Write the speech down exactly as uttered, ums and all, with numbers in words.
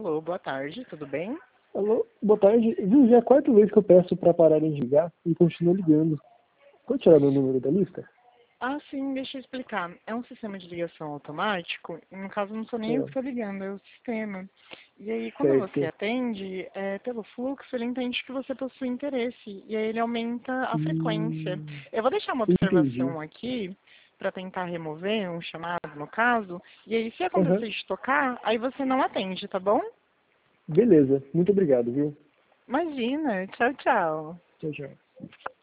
Alô, boa tarde, tudo bem? Alô, boa tarde. Viu, já é a quarta vez que eu peço para pararem de ligar e continua ligando. Pode tirar meu número da lista? Ah, sim, deixa eu explicar. É um sistema de ligação automático, e no caso não sou nem eu que É, estou ligando, é o sistema. E aí, quando você certo. atende, é, pelo fluxo, ele entende que você possui interesse, e aí ele aumenta a frequência. Hum, Eu vou deixar uma entendi. observação aqui, para tentar remover um chamado, no caso, e aí se Aham. acontecer de tocar, aí você não atende, tá bom? Beleza. Muito obrigado, viu? Imagina, tchau, tchau. Tchau, tchau.